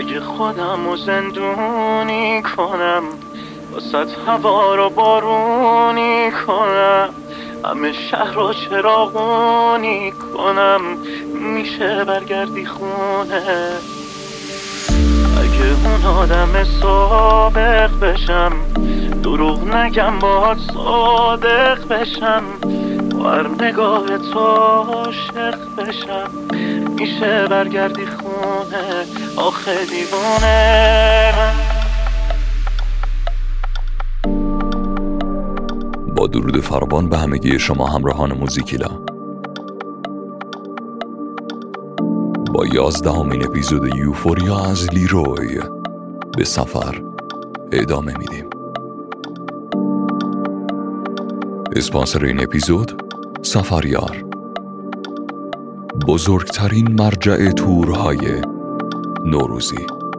اگه خودمو زندونی کنم، واسه هوا رو بارونی کنم، همه شهر رو چراغونی کنم، میشه برگردی خونه. اگه اون آدم سابق بشم، دروغ نگم باهات صادق بشم، با هر نگاه تو عاشق بشم، میشه برگردی خونه. آخه دیوونه با درود فراوان به همگی شما همراهان موزیکیلا، با 11مین اپیزود یوفوریا از لیروی به سفر ادامه میدیم. اسپانسر این اپیزود سفریار، بزرگترین مرجع تورهای نوروزی.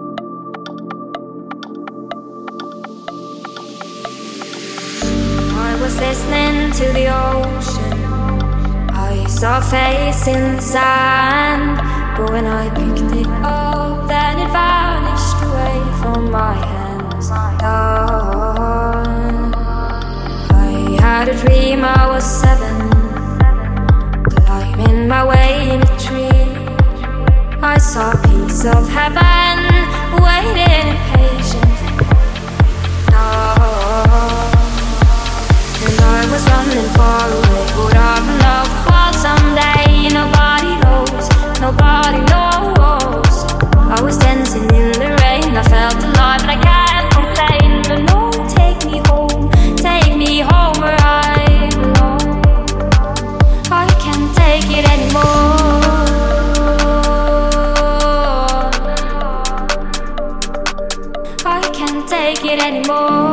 I was listening to the ocean, I saw a face in the sand, but when I picked it up, then it vanished away from my hands. I had a dream I was 7, climbing my way in a tree. I saw a piece of heaven waiting impatient. And I was running far away, would I love fall someday? Nobody knows, nobody knows. I was dancing in the rain, I felt alive and I can't complain. But no, take me home where I belong. I can't take it anymore. I can't take it anymore.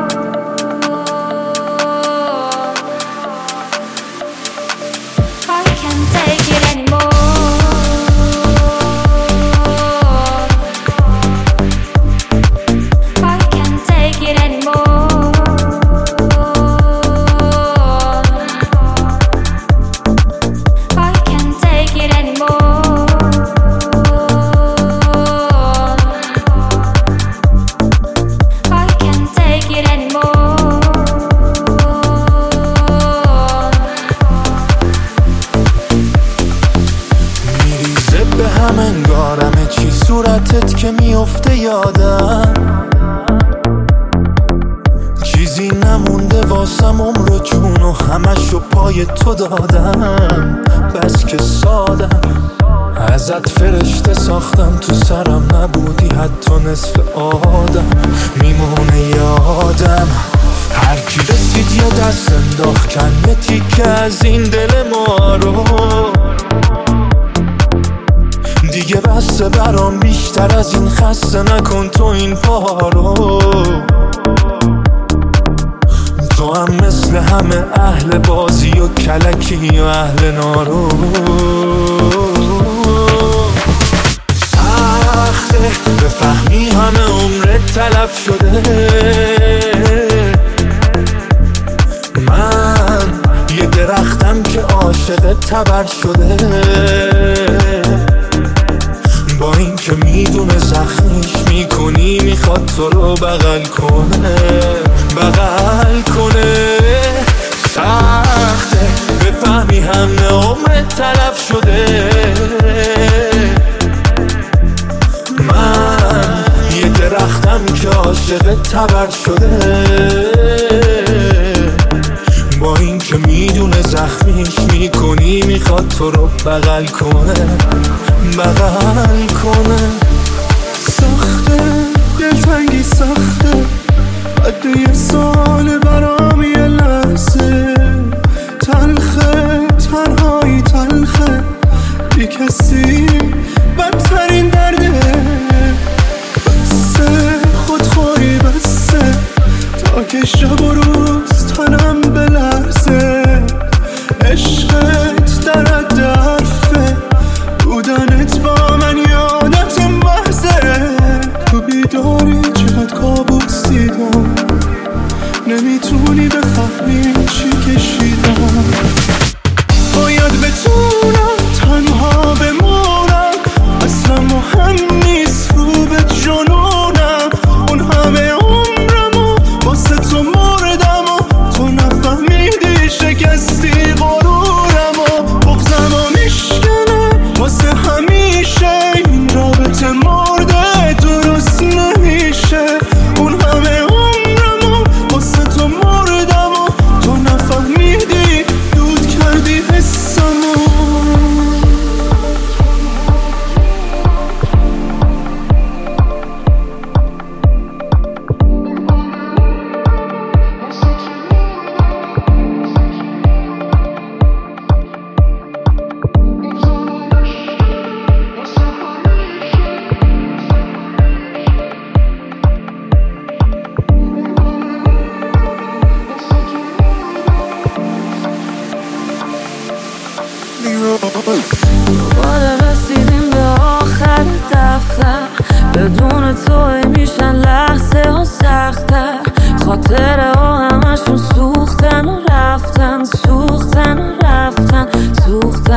انگارمه چی صورتت که میفته یادم، چیزی نمونده واسم عمر و جون و همشو پای تو دادم. بس که سادم ازت فرشته ساختم، تو سرم نبودی حتی نصف آدم. میمونه یادم هر کی رسید یه دست انداخت، کن یه تیکه از این دل ما رو. دیگه بسته برام بیشتر از این، خسته نکن تو این پا رو. تو هم مثل همه اهل بازی و کلکی و اهل نارو. سخته بفهمی همه عمرت تلف شده، من یه درختم که عاشق تبر شده. با این که میدونه زخمیش میکنی، میخواد تو رو بغل کنه. سخته بفهمی همه عمرت تلف شده، من یه درختم که عاشق تبر شده. با این که میدونه زخمیش میکنی، میخواد تو رو بغل کنه. سخته دلتنگی سخته، حد یه سال برام یه لحظه. تلخه تنهایی تلخه، بی کسی بدترین درده. بسه خودخوری بسه، تا که شب و روز تنم بلرزه. عشقت در حد حرفه، بودنت با من یادت محضه. تو بیداری چقدر کابوس دیدم، نمیتونی بفهمی چی که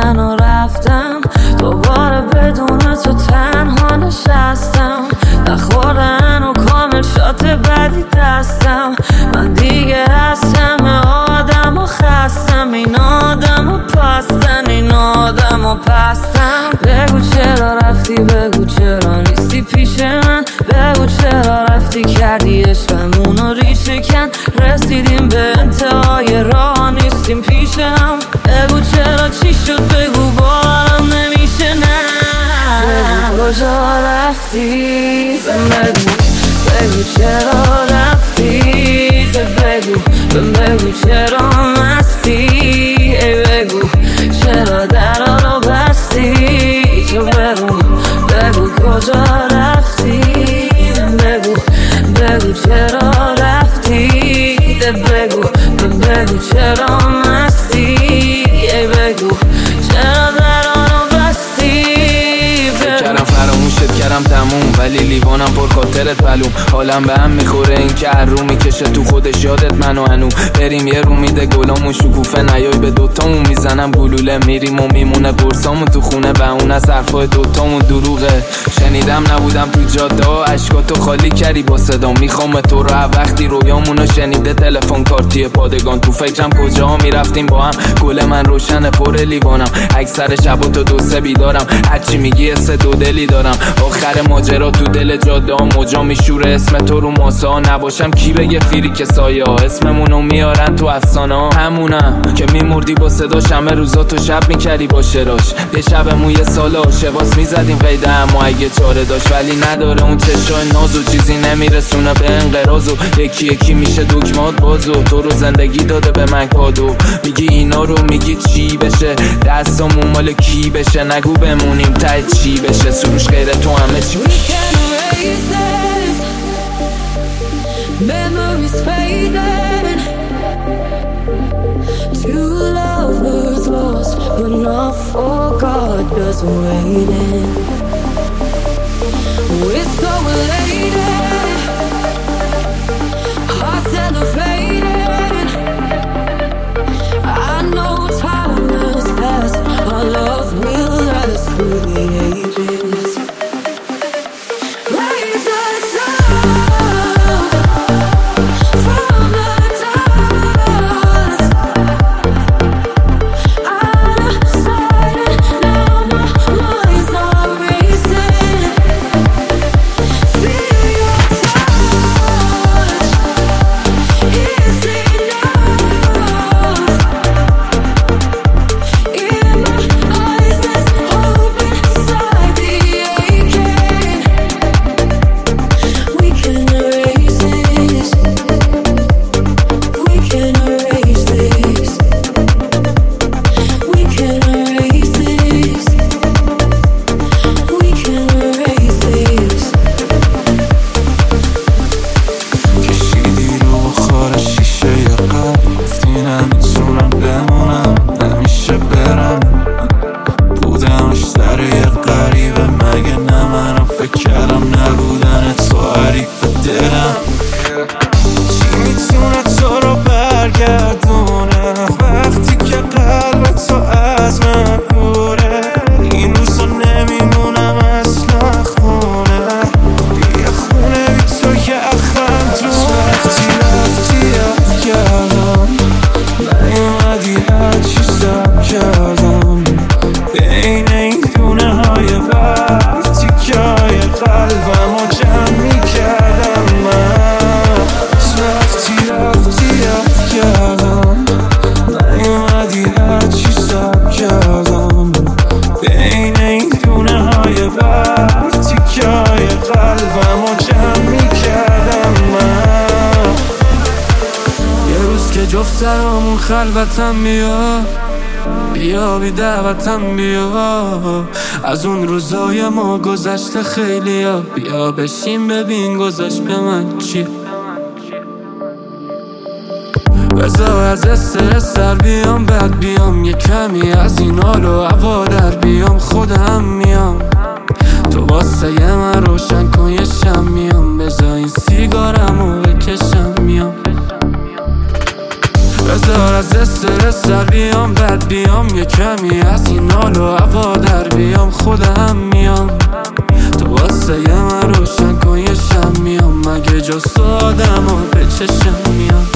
من و رفتم دوباره بدون تو تنها نشستم نخوردن و کامل شات بدی دستم من دیگه هستم آدم و خستم این آدم و پستن این آدم و پستم بگو چرا رفتی بگو چرا نیستی پیش من بگو چرا رفتی کردی عشقمون و ریشه کن رسیدیم به انتهای راه نیستیم پیش هم بگو چرا چی شد بگو بارم نمیشه نه بگو کجا رفتی بگو چرا رفتی بگو چرا مستی ای بگو چرا درا رو بستی تو بگو کجا رفتی بگو چرا رفتی بگو چرا مستی ای بگو چرا درا رو بستی کردم فراموشت کردم تموم ولی لیوانم پر خاطرت پلوم حالم به هم میخوره این که هر رو میکشه تو خودش یادت منو هنو بریم یه رو میده گلامون شکوفه نیای به دوتامون میزنم گلوله میریم و میمونه قرصامون تو خونه و اون از حرفای دوتامون دروغه شنیدم نبودم تو جاده اشکاتو خالی کردی با صدا میخوام تو رو وقتی رویامونو شنیده تلفن کارتی پادگان تو فکرم کجا میرفتیم با هم گل من روشن پر لیوانم اکثر شبا تو دو سه بیدارم هرچی میگی سه دو دلی دارم آخر ماجرا تو دل جاده موجا میشوره اسم تو رو ماسا نباشم کی بگه فیری که سایه ها اسممونو میارن تو افسانه ها همونم که میمردی با صداش همه روزا تو شب میکردی با شراش یه شبمون یه سال آشواس میزدیم قیده اما اگه چاره داشت ولی نداره اون چشای نازو چیزی نمیرسونه به انقراض و یکی یکی میشه دکمات بازو تو رو زندگی داده به من کادو میگی اینا رو میگی چی بشه دستامون مال کی بشه نگو بمونیم ته چی بشه سروش غیر تو همه چی Memories fading Two lovers lost But not forgot Just waiting We're so elated Hearts elevated I know time has passed Our love will last through the ages Raise us up from the dust Out of sight now my mind's not racing Feel your touch Is enough In my eyes there's hope inside the aching We can erase this We can erase this We can erase this We can erase this کشیدی رو بخار شیشه یا قلب گفتی نمیتونم بمونم نمیشه برم بودمش سر یه غریبه مگه نه منم فکر کردم نبودن تو حریف دلم چی میتونه تو رو برگردونه وقتی که قلب تو از من دوره این روزا نمیمونم اصلا خونه بیا خونه بی تو یخم دونه وقتی رفتی یاد کردم نیومدی هرچی سب کردم بین این دونه های برف تیکه های قلبم رو جمع میکردم من رفتی یاد کردم نیومدی هرچی سب کردم بین این دونه های برف تیکه های قلبم رو جمع میکردم من یه روز که جفت سرامون خلوتم بیا بی دعوتم بیا از اون روزای ما گذشته خیلی ها بیا بشین ببین گذشت به من چی بذار از استرس در بیام بعد بیام یه کمی از این حال و هوا در بیام خودم میام تو واسه من روشن کن یه شم میام بذار این سیگارم رو بکشم میام بذار از استرس در بیام بعد بیام یه کمی از این حال حال و هوا در بیام خودم میام تو واسه من روشن کن یه شم میام مگه جز آدم ها به چشم میام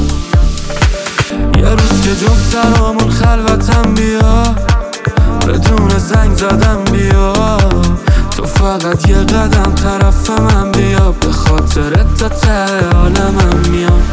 یه روز که جفترامون خلوتم بیا بدون زنگ زدم بیا تو فقط یه قدم طرف من بیا به خاطر تا ته عالمم میام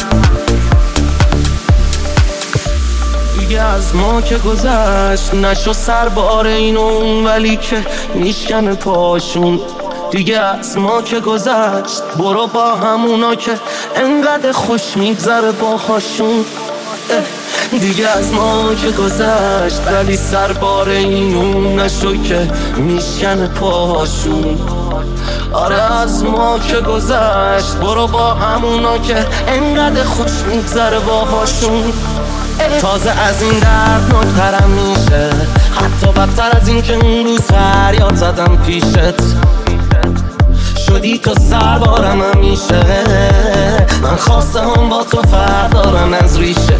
دیگه از ما که گذشت نشو سر بار این و اون ولی که میشکنه پاشون دیگه از ما که گذشت برو با همونا که انقدر خوش میگذره باهاشون دیگه از ما که گذشت ولی سر بار این و اون نشو که میشکنه پاشون آره از ما که گذشت برو با همونا که انقدر خوش میگذره باهاشون تازه از این دردناکترم میشه حتی بدتر از این که اون روز فریاد زدم پیشت شدی تو سربارم همیشه من خواسته هم با تو فردارم از ریشه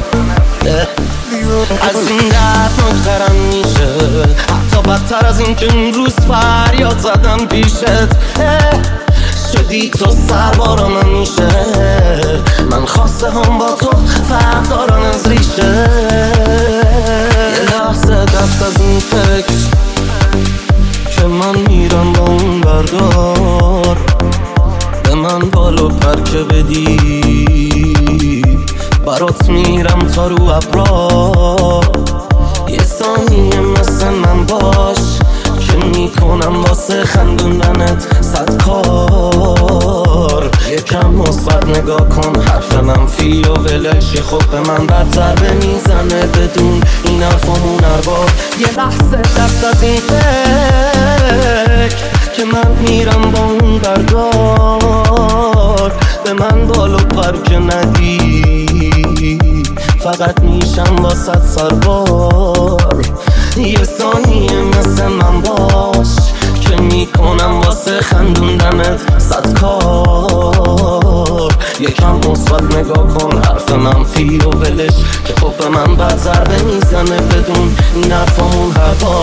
از این دردناکترم میشه حتی بدتر از این که اون روز فریاد زدم پیشت شدی تو سربارم همیشه من خواسته هم با تو فرق دارم از ریشه یه لحظه دست از این فکر که من میرم با اون بردار به من بالو پر که بدی برات میرم تا رو ابرا یه ثانیه مثل من باش که میکنم واسه خندوندنت 100 کار یکم مثبت نگاه کن حرف منفی و ولش یه خوب به من بد ضربه میزنه بدون این حرفامون ارباب یه لحظه دست از این فکر که من میرم با اون بردار به من بالو پر که ندی فقط میشم واسه سربار یه ثانیه مثل من باش که میکنم واسه خندوندنت 100 کار یکم مثبت نگاه کن حرف منفی و ولش که خب به من بد ضربه میزنه بدون این حرفامون هر بار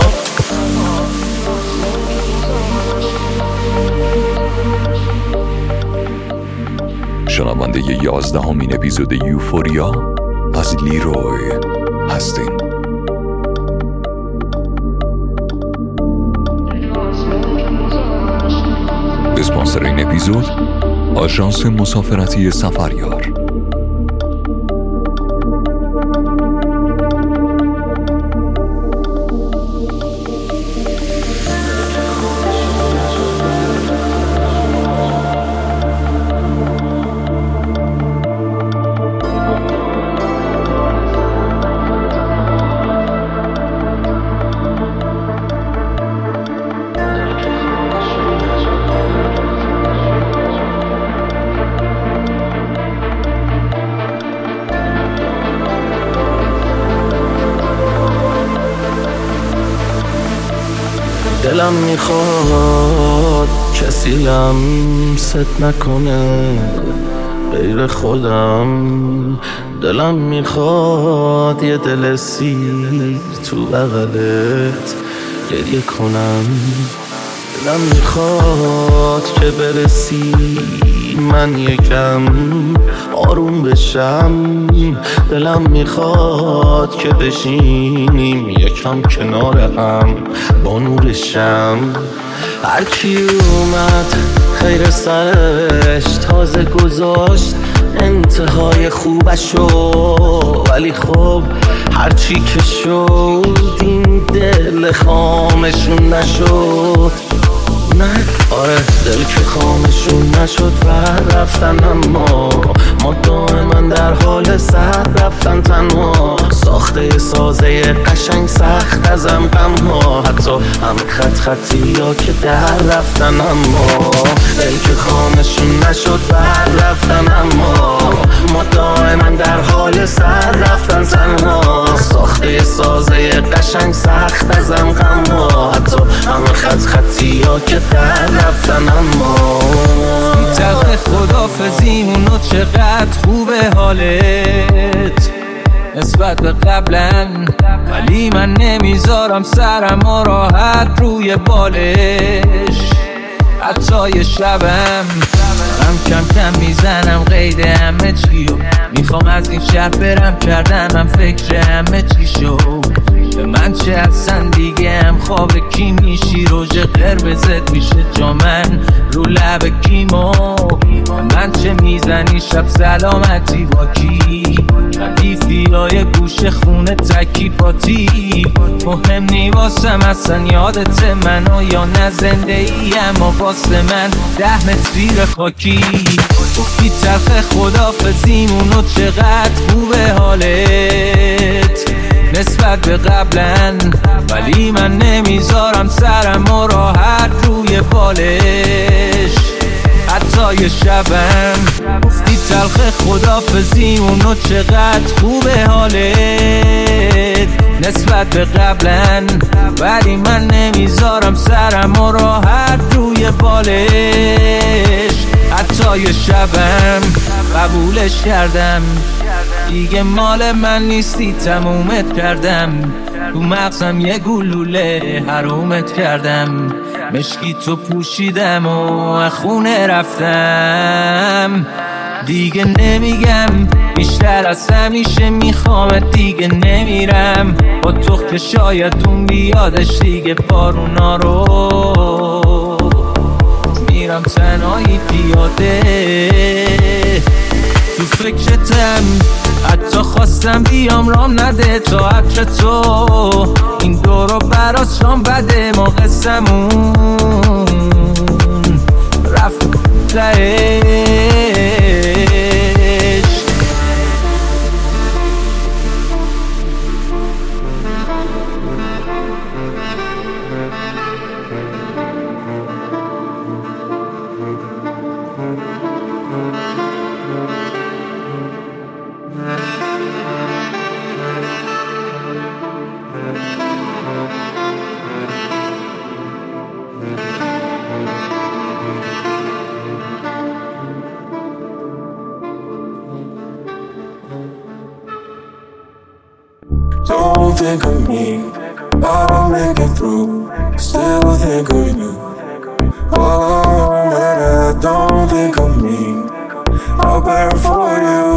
شنونده 11مین اپیزود یوفوریا از لیروی هستین. اسپانسر این اپیزود آژانس مسافرتی سفریار. دلم میخواد کسی لمست نکنه غیر خودم دلم میخواد یه دل سیر تو بغلت گریه کنم دلم میخواد که برسی من یکم آروم بشم دلم میخواد که بشینیم یکم کنار هم با نور شم هرکی اومد خیر سرش تازه گذاشت انتهای خوبشو ولی خب هرچی که شد این دل خامشون نشد نه آره دل که خامشون نشد و رفتن اما ما دائما در حال سر رفتن تنها ساخته سازه قشنگ سخت ازم غم ها حتی هم خطی ها که در رفتن اما دل که خامشون نشد و رفتن اما ما دائما در حال سر رفتن تنها ساخته سازه قشنگ سخت ازم غم ها حتی هم خطی ها که در رفتن اما تلخ خدافزی اونو چقدر خوبه حالت نسبت به قبلا، ولی من نمیذارم سرم راحت روی بالش. حتی یه شبم کم کم میزنم قید همه چیو، میخوام از این شهر برم، کردنم فکر همه چی شو. به من چه اصلا دیگه هم خواب کی میشی، روژ قرمزت میشه جا من رو لب کیمو. من چه میزنی شب سلامتی با کی، ردیفیای گوش خونه تکی پاتی. مهم نی واسم اصلا یادت منو یا نه زنده ای، اما واسه من 10 متر زیر خاکی. گفتی تلخ خدافزیمونو چقدر خوبه حالت نسبت به قبلا، ولی من نمیذارم سرم راحت روی بالش. حتی یه شبم گفتی تلخ خدافزیمونو چقدر خوبه حالت نسبت به قبلا، ولی من نمیذارم سرم راحت روی بالش. حتی یه شبم قبولش کردم، دیگه مال من نیستی تمومت کردم. تو مغزم یه گلوله حرومت کردم، مشکی تو پوشیدم و خونه رفتم. دیگه نمیگم بیشتر از همیشه میخوامت، دیگه نمیرم با تو که شاید اون بیادش دیگه بارونا رو. میرم تنهایی پیاده تو فکرتم، حتی خواستم بیام رام نده تا عطر تو. این دورو براس شام بده، ما قسمون رفت تهش. Don't think of me, I don't make it through. Still think of you. Oh, don't think of me, I'll bear for you.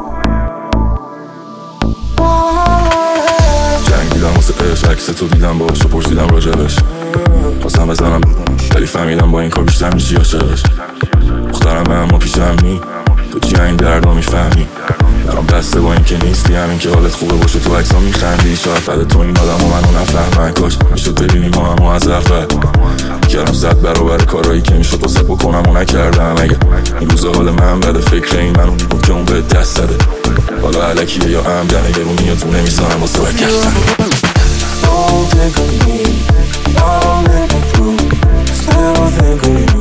جنگیدم واسه عشق، عکس تو دیدم باهاش و پرسیدم راجبش. خواستم بزنم ولی فهمیدم با این کار بیشتر میشی عاشقش. مختارم اما پیشم نی، تو چی این دردا میفهمی. برام بسته با این که نیستی، همین که حالت خوبه باشه تو عکسا میخندی. شاید بعد تو این آدم و منو نفهمن، کاش میشد ببینی ما همو از اول. میکردم 100 برابر کارایی که میشد واسه بکنم و نکردم. اگه این روزا حال من بده فکر این منو بود که اون به دست زده، حالا علکیه یا عمدنه گرونی یا تو نمیزنم واسه برگشتن. Don't think of me, I'll make it through. Still think of you.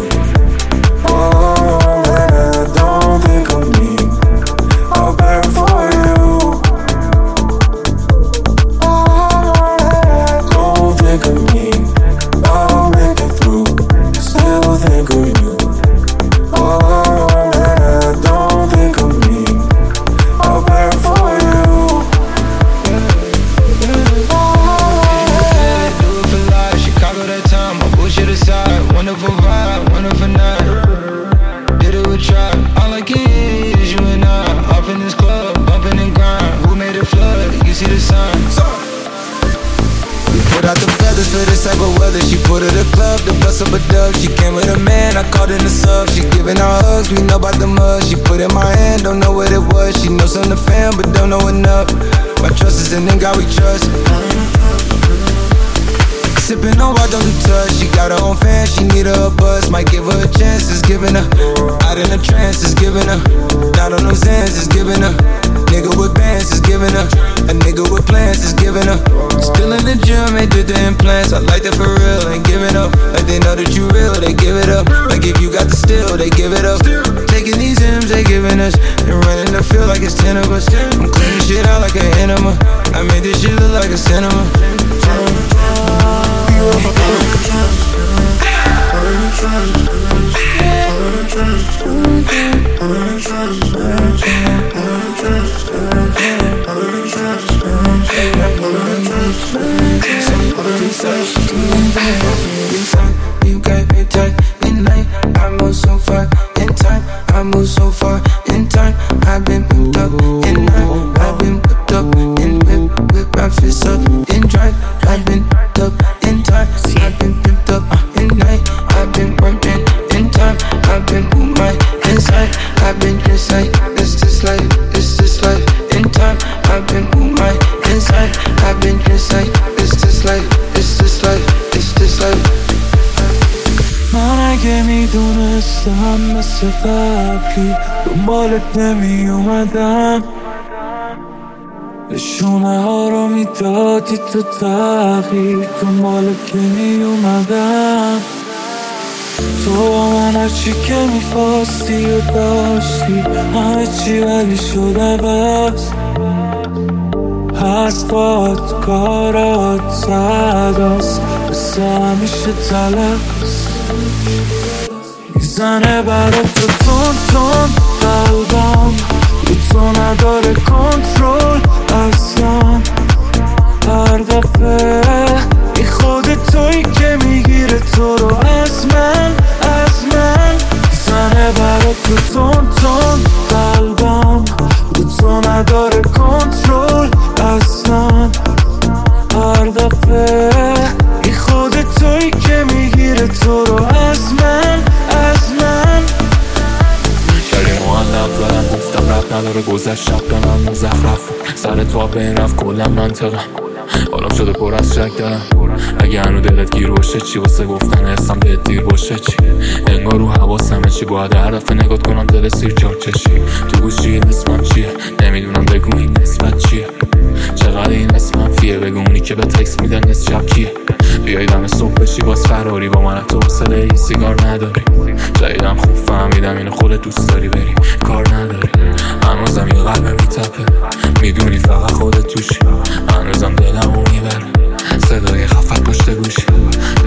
Don't think of me, I'll bear for you. Don't think of me, I'll make it through. Still think of you. Don't think of me, I'll bear for you. Do it for life, Chicago that time, my bullshit aside. Wonderful vibe, wonderful night. Did it with try, all I get is you and I. Off in this club, bumping and grind. Who made it flood? You see the sign. We put out the feathers for this type of weather. She put her the club, the bust up a dub. She came with a man, I called in the sub. She giving our hugs, we know about the mud. She put in my hand, don't know what it was. She knows I'm the fan, but don't know enough. My trust is in God we trust. Sippin' on why don't do touch. She got her own fan, she need her a buzz. Might give her a chance, it's giving her. Out in a trance, it's giving her. Down on those hands, it's giving her. Nigga with bands, it's giving her. A nigga with plans, it's giving her. Still in the gym, ain't did the implants. I like that for real, ain't giving up. Like they know that you real, they give it up. Like if you got the still, they give it up. Taking these M's, they giving us. And running the field like it's 10 of us. I'm cleaning shit out like an enema. I made this shit look like a cinema. I'm Inside, you got me tight at night. I move so far in time. I move so far in time. I've been whipped up in night. I've been whipped up in whip my fists up in drive. I've been whipped up in time. I've been whipped up in night. I've been working in time. I've been with my inside. I've been inside. It's this life. It's this life in time. I've been with my inside. I've been inside. It's this life. It's this life. It's this life. من اگه میدونستم مثل قبلی دنبالت نمی اومدم نشونه ها رو میدادی تو تغییر دنبالت که می اومدم تو با من هرچی که میخواستی و داشتی همه چی ولی شده بس حرفات کارات صداست مثل همیشه تلقص میزنه برات تو تون تون قلبم رو تو نداره کنترل اصلا هر دفعه ای خود تویی که میگیره تو رو از من میزنه برات تو تون تون قلبم رو تو نداره کنترل اصلا هر دفعه ای خود تویی که میگیره تو رو از من شری معلق زدم گفتم رب نداره گذشت شب به من مزخرف سر تو بین رفت کلم منطقم حالم شده پر از شک دارم اگه هنو دلت گیر باشه چی واسه گفتن حسم بهت دیر باشه چی انگار رو حواسمه چی باید هر دفعه نگات کنم دل سیر چار چشی تو گوشی اسمم چیه نمیدونم بگو این نسبت چیه چقدر این اسمم فیه بگو اونی که به تکس میده نصف شب کیه بیایی دم صبح بشی باز فراری با من تو حوصله ای سیگار نداری جدیدم خوب فهمیدم اینو خودت دوست داری بری کار نداری هنوزم یه قلبه میتپه میدونی فقط خودت توشی هنوزم دلمو میبره صدای خفت پشت گوشی